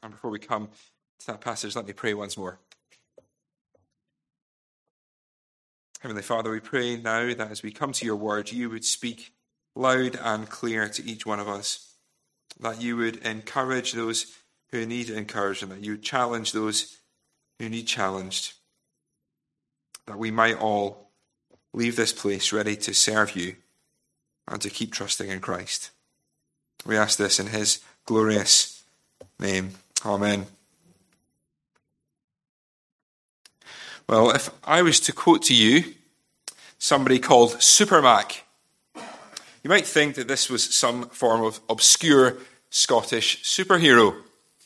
And before we come to that passage, let me pray once more. Heavenly Father, we pray now that as we come to your word, you would speak loud and clear to each one of us, that you would encourage those who need encouragement, that you would challenge those who need challenged, that we might all leave this place ready to serve you and to keep trusting in Christ. We ask this in his glorious name. Amen. Well, if I was to quote to you somebody called Super Mac, you might think that this was some form of obscure Scottish superhero.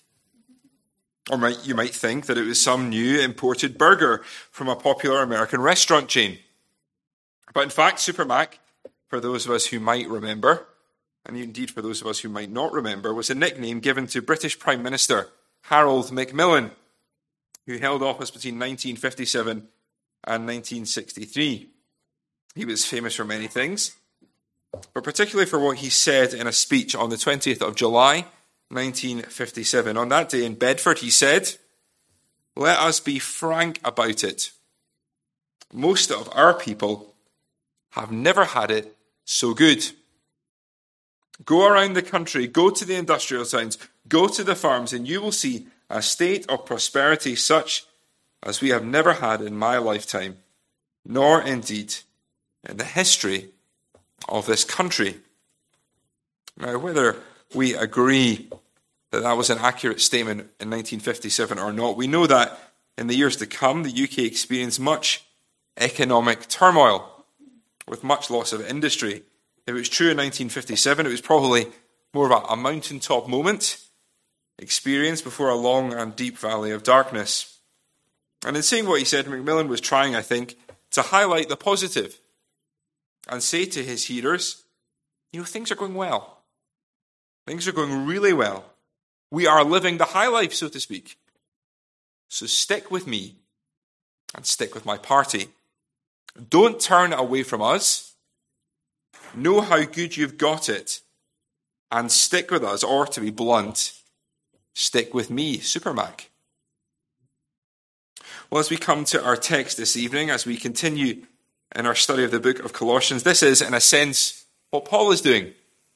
Or you might think that it was some new imported burger from a popular American restaurant chain. But in fact, Super Mac, for those of us who might remember, and indeed for those of us who might not remember, was a nickname given to British Prime Minister Harold Macmillan, who held office between 1957 and 1963. He was famous for many things, but particularly for what he said in a speech on the 20th of July, 1957. On that day in Bedford, he said, "Let us be frank about it. Most of our people have never had it so good. Go around the country, go to the industrial towns, go to the farms, and you will see a state of prosperity such as we have never had in my lifetime, nor indeed in the history of this country." Now, whether we agree that that was an accurate statement in 1957 or not, we know that in the years to come, the UK experienced much economic turmoil, with much loss of industry. If it was true in 1957, it was probably more of a mountaintop moment experienced before a long and deep valley of darkness. And in saying what he said, Macmillan was trying, I think, to highlight the positive and say to his hearers, things are going well. Things are going really well. We are living the high life, so to speak. So stick with me and stick with my party. Don't turn away from us. Know how good you've got it and stick with us, or to be blunt, stick with me, Super Mac. Well, as we come to our text this evening, as we continue in our study of the book of Colossians, this is, in a sense, what Paul is doing.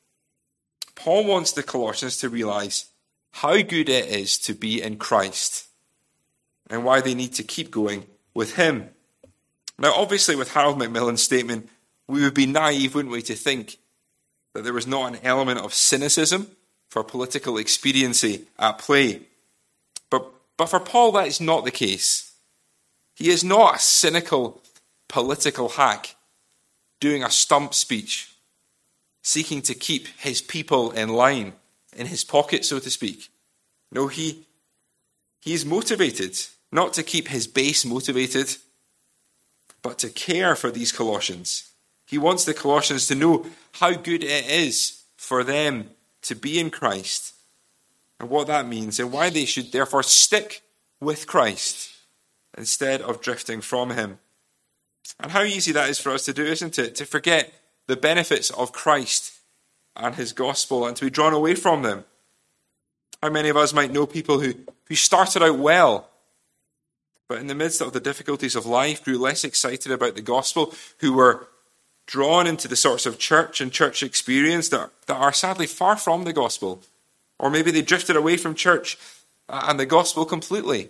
Paul wants the Colossians to realize how good it is to be in Christ and why they need to keep going with him. Now, obviously, with Harold Macmillan's statement, we would be naive, wouldn't we, to think that there was not an element of cynicism for political expediency at play. But for Paul, that is not the case. He is not a cynical political hack doing a stump speech, seeking to keep his people in line, in his pocket, so to speak. No, he is motivated, not to keep his base motivated, but to care for these Colossians. He wants the Colossians to know how good it is for them to be in Christ and what that means, and why they should therefore stick with Christ instead of drifting from him. And how easy that is for us to do, isn't it? To forget the benefits of Christ and his gospel and to be drawn away from them. How many of us might know people who started out well, but in the midst of the difficulties of life grew less excited about the gospel, who were drawn into the sorts of church and church experience that are sadly far from the gospel. Or maybe they drifted away from church and the gospel completely.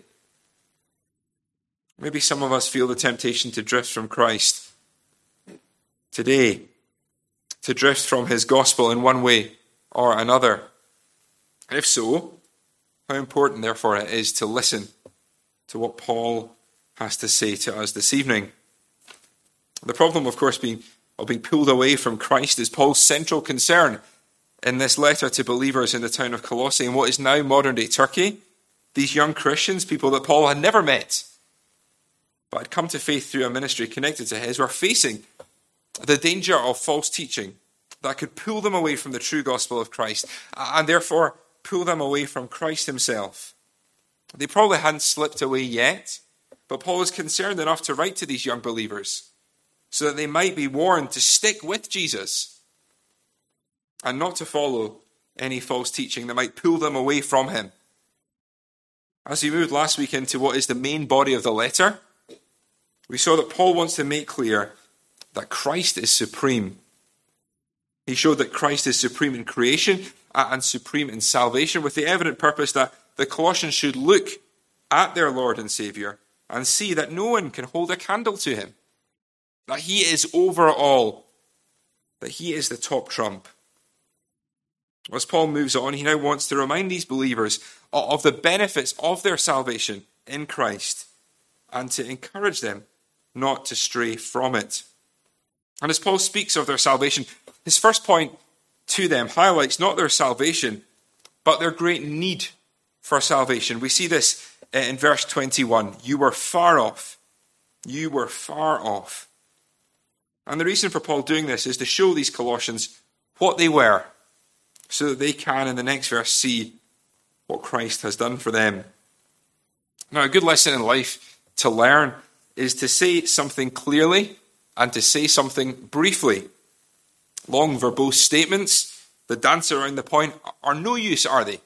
Maybe some of us feel the temptation to drift from Christ today, to drift from his gospel in one way or another. If so, how important, therefore, it is to listen to what Paul has to say to us this evening. The problem, of course, being pulled away from Christ is Paul's central concern in this letter to believers in the town of Colossae, in what is now modern-day Turkey. These young Christians, people that Paul had never met, but had come to faith through a ministry connected to his, were facing the danger of false teaching that could pull them away from the true gospel of Christ, and therefore pull them away from Christ himself. They probably hadn't slipped away yet, but Paul was concerned enough to write to these young believers so that they might be warned to stick with Jesus and not to follow any false teaching that might pull them away from him. As we moved last week into what is the main body of the letter, we saw that Paul wants to make clear that Christ is supreme. He showed that Christ is supreme in creation and supreme in salvation, with the evident purpose that the Colossians should look at their Lord and Saviour and see that no one can hold a candle to him, that he is over all, that he is the top trump. As Paul moves on, he now wants to remind these believers of the benefits of their salvation in Christ and to encourage them not to stray from it. And as Paul speaks of their salvation, his first point to them highlights not their salvation, but their great need for salvation. We see this in verse 21. You were far off. You were far off. And the reason for Paul doing this is to show these Colossians what they were, so that they can, in the next verse, see what Christ has done for them. Now, a good lesson in life to learn is to say something clearly and to say something briefly. Long verbose statements that dance around the point are no use, are they?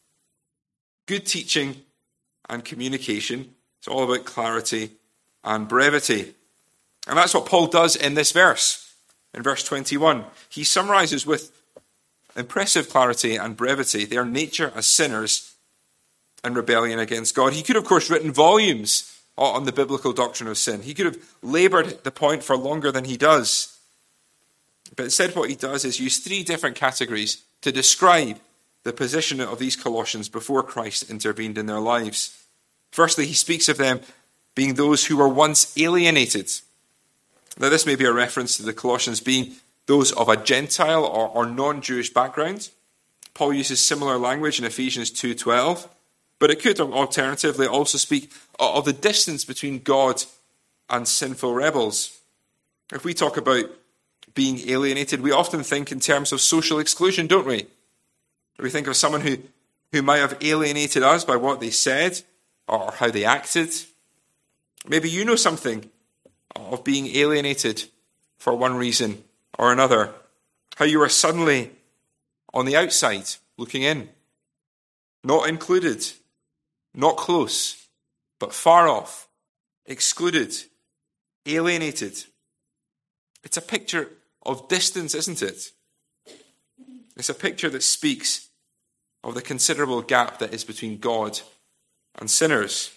Good teaching and communication is all about clarity and brevity. And that's what Paul does in this verse. In verse 21, he summarizes with impressive clarity and brevity their nature as sinners in rebellion against God. He could, of course, written volumes on the biblical doctrine of sin. He could have labored the point for longer than he does. But instead what he does is use three different categories to describe the position of these Colossians before Christ intervened in their lives. Firstly, he speaks of them being those who were once alienated. Now, this may be a reference to the Colossians being those of a Gentile or non-Jewish background. Paul uses similar language in Ephesians 2:12, but it could alternatively also speak of the distance between God and sinful rebels. If we talk about being alienated, we often think in terms of social exclusion, don't we? We think of someone who might have alienated us by what they said or how they acted. Maybe you know something of being alienated for one reason or another. How you are suddenly on the outside, looking in. Not included, not close, but far off, excluded, alienated. It's a picture of distance, isn't it? It's a picture that speaks of the considerable gap that is between God and sinners.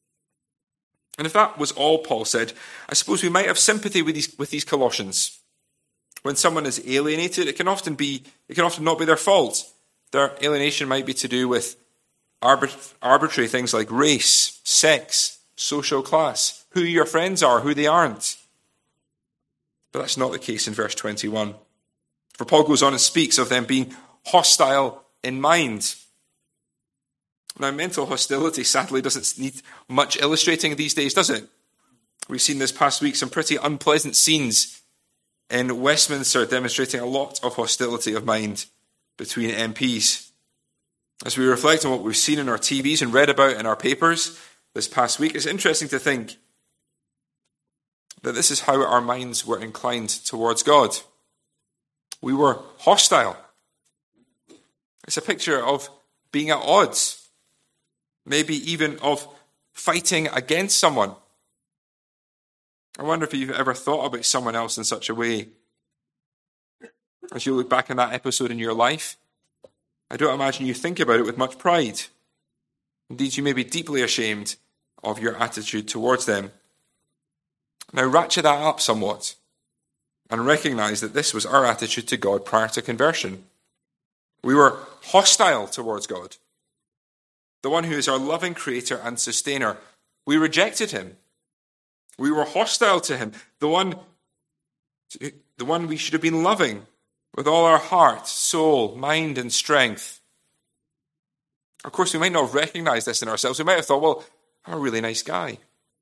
And if that was all Paul said, I suppose we might have sympathy with these Colossians. When someone is alienated, it can often not be their fault. Their alienation might be to do with arbitrary things like race, sex, social class, who your friends are, who they aren't. But that's not the case in verse 21. For Paul goes on and speaks of them being hostile in mind. Now, mental hostility sadly doesn't need much illustrating these days, does it? We've seen this past week some pretty unpleasant scenes in Westminster demonstrating a lot of hostility of mind between MPs. As we reflect on what we've seen in our TVs and read about in our papers this past week, it's interesting to think that this is how our minds were inclined towards God. We were hostile. It's a picture of being at odds, maybe even of fighting against someone. I wonder if you've ever thought about someone else in such a way. As you look back on that episode in your life, I don't imagine you think about it with much pride. Indeed, you may be deeply ashamed of your attitude towards them. Now, ratchet that up somewhat and recognize that this was our attitude to God prior to conversion. We were hostile towards God, the one who is our loving creator and sustainer. We rejected him. We were hostile to him, the one we should have been loving with all our heart, soul, mind, and strength. Of course, we might not have recognized this in ourselves. We might have thought, well, I'm a really nice guy.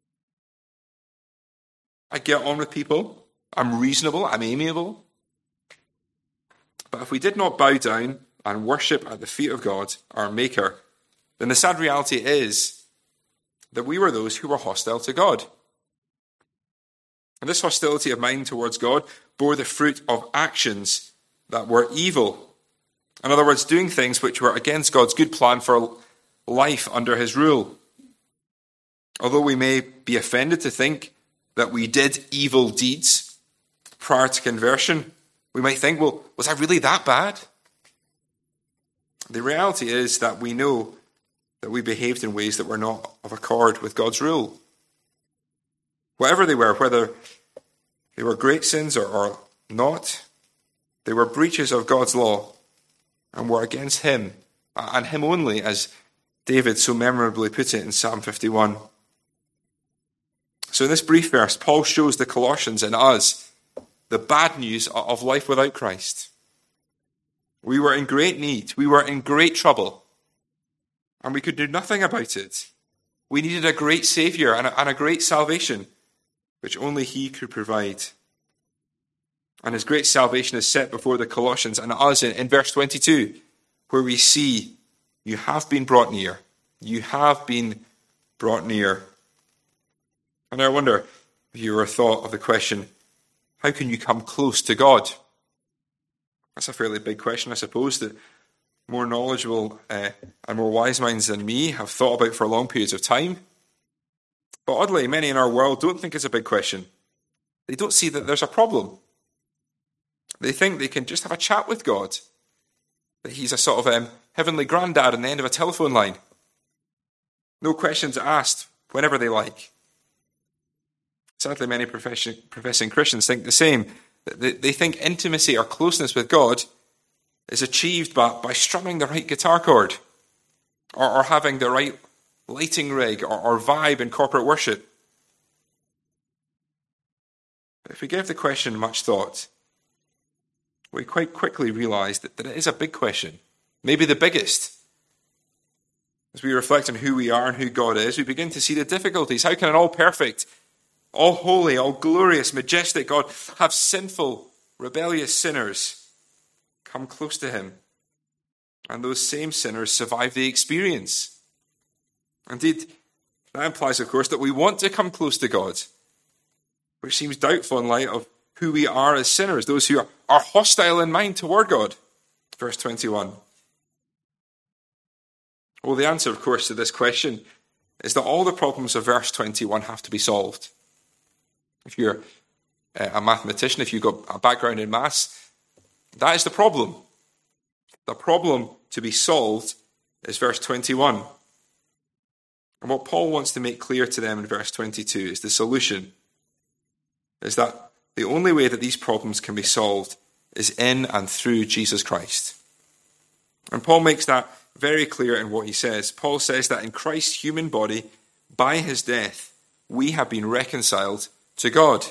I get on with people. I'm reasonable. I'm amiable. But if we did not bow down and worship at the feet of God, our Maker, then the sad reality is that we were those who were hostile to God. And this hostility of mind towards God bore the fruit of actions that were evil. In other words, doing things which were against God's good plan for life under his rule. Although we may be offended to think that we did evil deeds prior to conversion, we might think, well, was I really that bad? The reality is that we know that we behaved in ways that were not of accord with God's rule. Whatever they were, whether they were great sins or not, they were breaches of God's law and were against him, and him only, as David so memorably put it in Psalm 51. So in this brief verse, Paul shows the Colossians and us the bad news of life without Christ. We were in great need. We were in great trouble. And we could do nothing about it. We needed a great Saviour and a great salvation, which only he could provide. And his great salvation is set before the Colossians and us in verse 22, where we see, you have been brought near. You have been brought near. And I wonder if you ever thought of the question, how can you come close to God? That's a fairly big question, I suppose, that more knowledgeable and more wise minds than me have thought about for long periods of time. But oddly, many in our world don't think it's a big question. They don't see that there's a problem. They think they can just have a chat with God, that he's a sort of heavenly granddad on the end of a telephone line. No questions asked whenever they like. Sadly, many professing Christians think the same. They think intimacy or closeness with God is achieved by strumming the right guitar chord or having the right lighting rig or vibe in corporate worship. But if we give the question much thought, we quite quickly realize that it is a big question, maybe the biggest. As we reflect on who we are and who God is, we begin to see the difficulties. How can an all-perfect, all holy, all glorious, majestic God have sinful, rebellious sinners come close to him? And those same sinners survive the experience. Indeed, that implies, of course, that we want to come close to God, which seems doubtful in light of who we are as sinners, those who are hostile in mind toward God. Verse 21. Well, the answer, of course, to this question is that all the problems of verse 21 have to be solved. If you're a mathematician, if you've got a background in maths, that is the problem. The problem to be solved is verse 21. And what Paul wants to make clear to them in verse 22 is the solution, is that the only way that these problems can be solved is in and through Jesus Christ. And Paul makes that very clear in what he says. Paul says that in Christ's human body, by his death, we have been reconciled to God.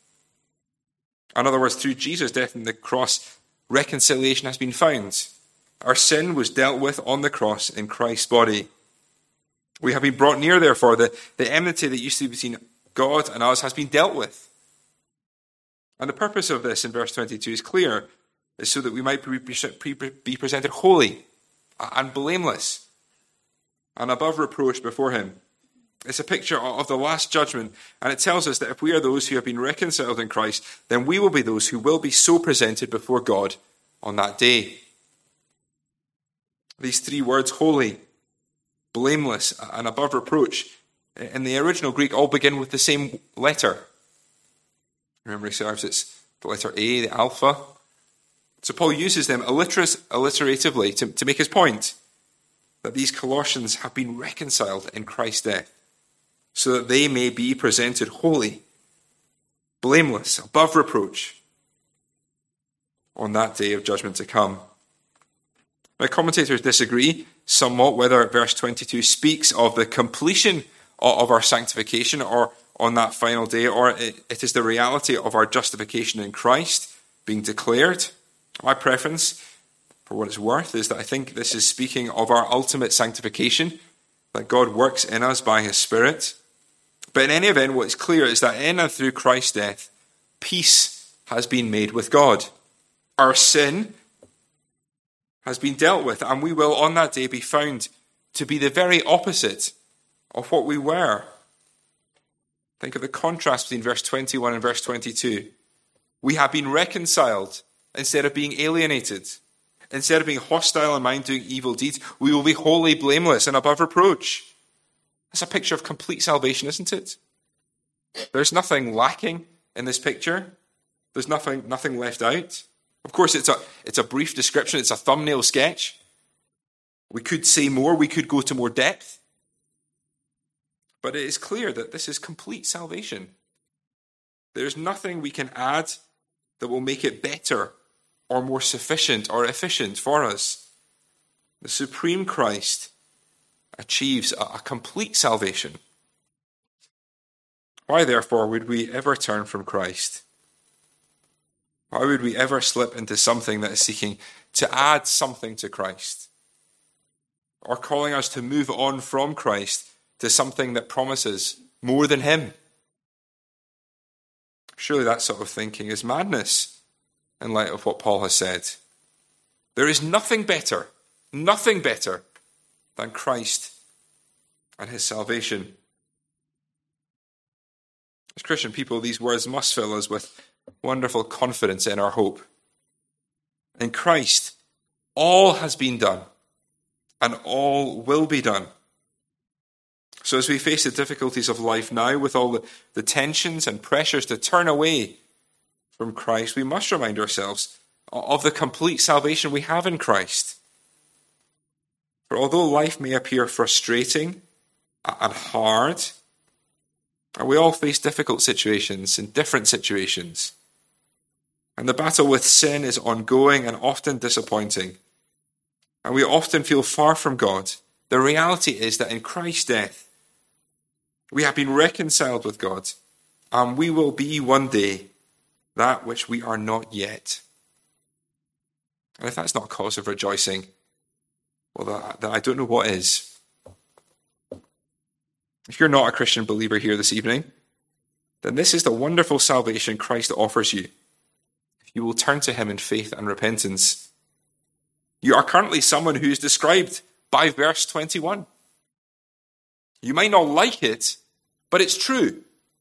In other words, through Jesus' death on the cross, reconciliation has been found. Our sin was dealt with on the cross in Christ's body. We have been brought near, therefore. The enmity that used to be between God and us has been dealt with. And the purpose of this in verse 22 is clear. It's so that we might be presented holy and blameless and above reproach before him. It's a picture of the last judgment, and it tells us that if we are those who have been reconciled in Christ, then we will be those who will be so presented before God on that day. These three words, holy, blameless, and above reproach, in the original Greek all begin with the same letter. Remember, he serves it's the letter A, the alpha. So Paul uses them alliteratively to make his point that these Colossians have been reconciled in Christ's death so that they may be presented holy, blameless, above reproach on that day of judgment to come. Now, commentators disagree somewhat whether verse 22 speaks of the completion of our sanctification or on that final day, or it is the reality of our justification in Christ being declared. My preference, for what it's worth, is that I think this is speaking of our ultimate sanctification, that God works in us by his Spirit. But in any event, what is clear is that in and through Christ's death, peace has been made with God. Our sin has been dealt with, and we will on that day be found to be the very opposite of what we were. Think of the contrast between verse 21 and verse 22. We have been reconciled instead of being alienated. Instead of being hostile in mind, doing evil deeds, we will be wholly blameless and above reproach. That's a picture of complete salvation, isn't it? There's nothing lacking in this picture. There's nothing left out. Of course, it's a brief description. It's a thumbnail sketch. We could say more. We could go to more depth. But it is clear that this is complete salvation. There's nothing we can add that will make it better or more sufficient or efficient for us. The supreme Christ achieves a complete salvation. Why, therefore, would we ever turn from Christ? Why would we ever slip into something that is seeking to add something to Christ? Or calling us to move on from Christ to something that promises more than him? Surely that sort of thinking is madness in light of what Paul has said. There is nothing better than Christ and his salvation. As Christian people, these words must fill us with wonderful confidence in our hope. In Christ, all has been done, and all will be done. So as we face the difficulties of life now, with all the tensions and pressures to turn away from Christ, we must remind ourselves of the complete salvation we have in Christ. For although life may appear frustrating and hard, and we all face difficult situations in different situations, and the battle with sin is ongoing and often disappointing, and we often feel far from God, the reality is that in Christ's death, we have been reconciled with God, and we will be one day that which we are not yet. And if that's not cause of rejoicing, well, then I don't know what is. If you're not a Christian believer here this evening, then this is the wonderful salvation Christ offers you. If you will turn to him in faith and repentance, you are currently someone who is described by verse 21. You might not like it, but it's true.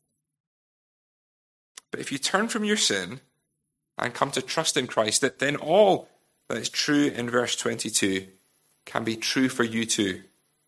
But if you turn from your sin and come to trust in Christ, then all that is true in verse 22 can be true for you too.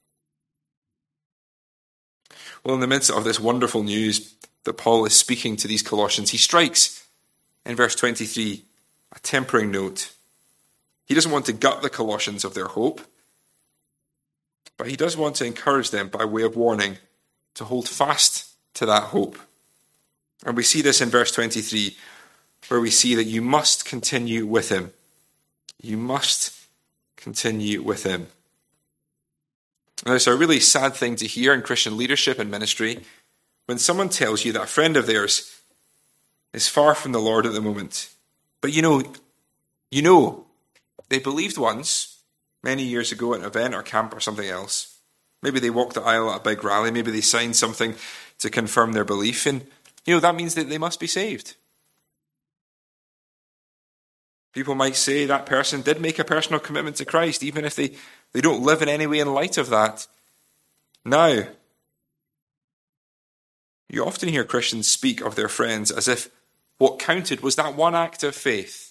Well, in the midst of this wonderful news that Paul is speaking to these Colossians, he strikes, in verse 23, a tempering note. He doesn't want to gut the Colossians of their hope, but he does want to encourage them by way of warning to hold fast to that hope. And we see this in verse 23, where we see that you must continue with him. You must continue with him. Now, it's a really sad thing to hear in Christian leadership and ministry when someone tells you that a friend of theirs is far from the Lord at the moment. But you know, they believed once, many years ago at an event or camp or something else. Maybe they walked the aisle at a big rally. Maybe they signed something to confirm their belief. And, that means that they must be saved. People might say that person did make a personal commitment to Christ, even if they don't live in any way in light of that. Now, you often hear Christians speak of their friends as if what counted was that one act of faith.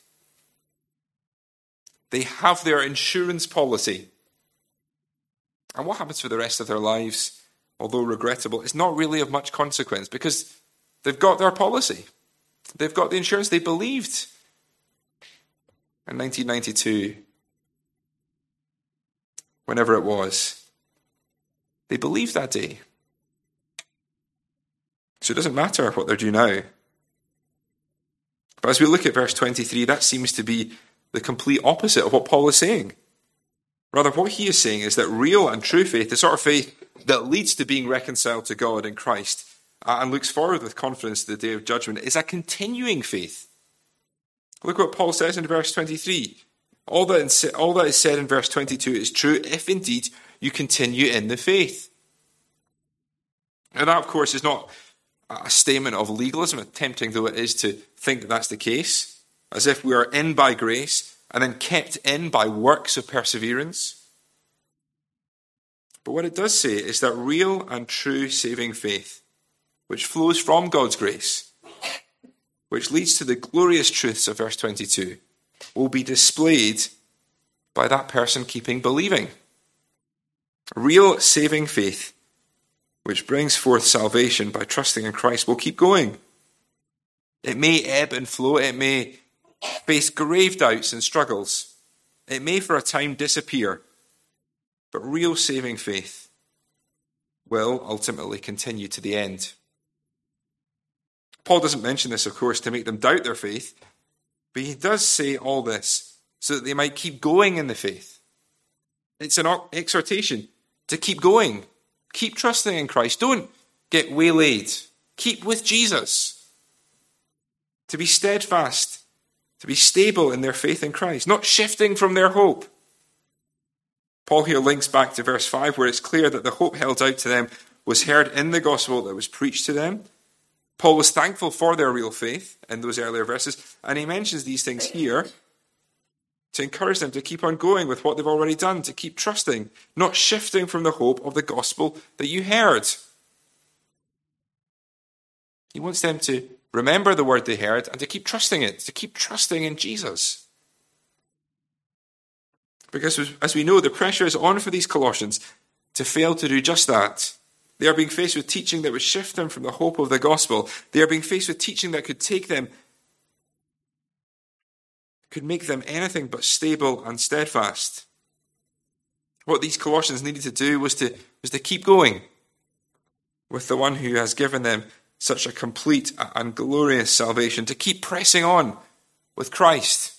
They have their insurance policy. And what happens for the rest of their lives, although regrettable, is not really of much consequence because they've got their policy. They've got the insurance they believed. In 1992, whenever it was, they believed that day. So it doesn't matter what they're doing now. But as we look at verse 23, that seems to be the complete opposite of what Paul is saying. Rather, what he is saying is that real and true faith, the sort of faith that leads to being reconciled to God in Christ and looks forward with confidence to the day of judgment, is a continuing faith. Look what Paul says in verse 23. All that is said in verse 22 is true if indeed you continue in the faith. Now that, of course, is not a statement of legalism, tempting though it is to think that that's the case, as if we are in by grace and then kept in by works of perseverance. But what it does say is that real and true saving faith, which flows from God's grace, which leads to the glorious truths of verse 22, will be displayed by that person keeping believing. Real saving faith, which brings forth salvation by trusting in Christ, will keep going. It may ebb and flow. It may face grave doubts and struggles. It may for a time disappear. But real saving faith will ultimately continue to the end. Paul doesn't mention this, of course, to make them doubt their faith, but he does say all this so that they might keep going in the faith. It's an exhortation to keep going. Keep trusting in Christ. Don't get waylaid. Keep with Jesus. To be steadfast, to be stable in their faith in Christ, not shifting from their hope. Paul here links back to verse 5, where it's clear that the hope held out to them was heard in the gospel that was preached to them. Paul was thankful for their real faith in those earlier verses, and he mentions these things here to encourage them to keep on going with what they've already done, to keep trusting, not shifting from the hope of the gospel that you heard. He wants them to remember the word they heard and to keep trusting it, to keep trusting in Jesus. Because as we know, the pressure is on for these Colossians to fail to do just that. They are being faced with teaching that would shift them from the hope of the gospel. They are being faced with teaching that could make them anything but stable and steadfast. What these Colossians needed to do was to keep going with the one who has given them such a complete and glorious salvation, to keep pressing on with Christ.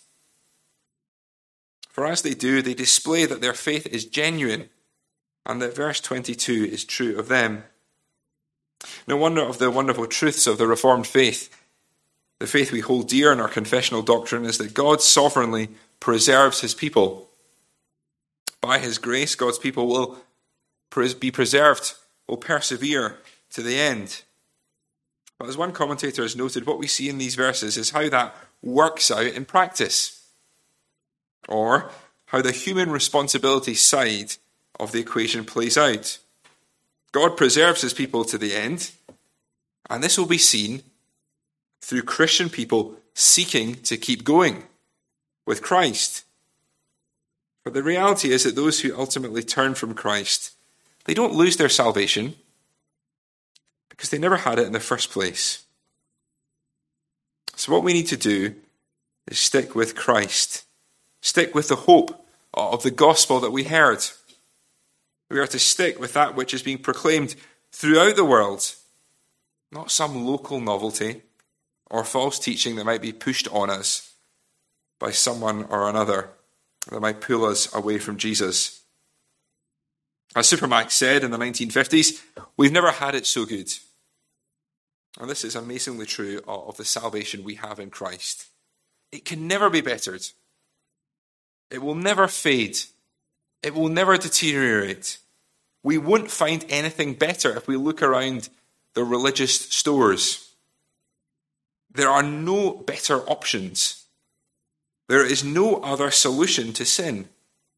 For as they do, they display that their faith is genuine and that verse 22 is true of them. No wonder of the wonderful truths of the Reformed faith. The faith we hold dear in our confessional doctrine is that God sovereignly preserves his people. By his grace, God's people will be preserved, will persevere to the end. But as one commentator has noted, what we see in these verses is how that works out in practice, or how the human responsibility side of the equation plays out. God preserves his people to the end, and this will be seen through Christian people seeking to keep going with Christ. But the reality is that those who ultimately turn from Christ, they don't lose their salvation because they never had it in the first place. So what we need to do is stick with Christ. Stick with the hope of the gospel that we heard. We are to stick with that which is being proclaimed throughout the world, not some local novelty or false teaching that might be pushed on us by someone or another that might pull us away from Jesus. As Supermax said in the 1950s, we've never had it so good. And this is amazingly true of the salvation we have in Christ. It can never be bettered. It will never fade. It will never deteriorate. We won't find anything better if we look around the religious stores. There are no better options. There is no other solution to sin.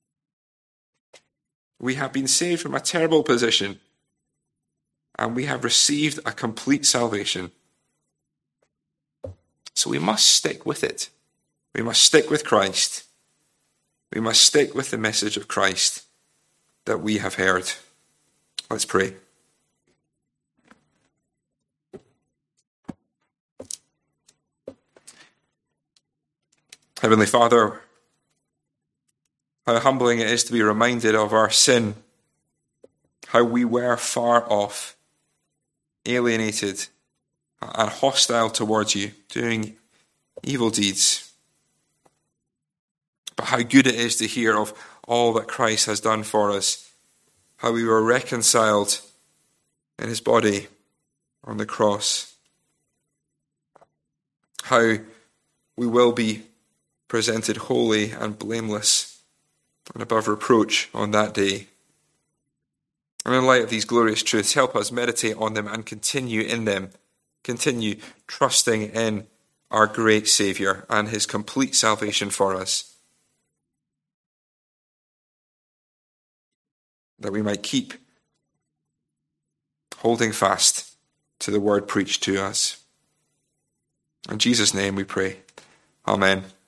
We have been saved from a terrible position, and we have received a complete salvation. So we must stick with it. We must stick with Christ. We must stick with the message of Christ that we have heard. Let's pray. Heavenly Father, how humbling it is to be reminded of our sin, how we were far off, alienated and hostile towards you, doing evil deeds. But how good it is to hear of all that Christ has done for us, how we were reconciled in his body on the cross, how we will be presented holy and blameless and above reproach on that day. And in light of these glorious truths, help us meditate on them and continue in them, continue trusting in our great Saviour and his complete salvation for us, that we might keep holding fast to the word preached to us. In Jesus' name we pray. Amen.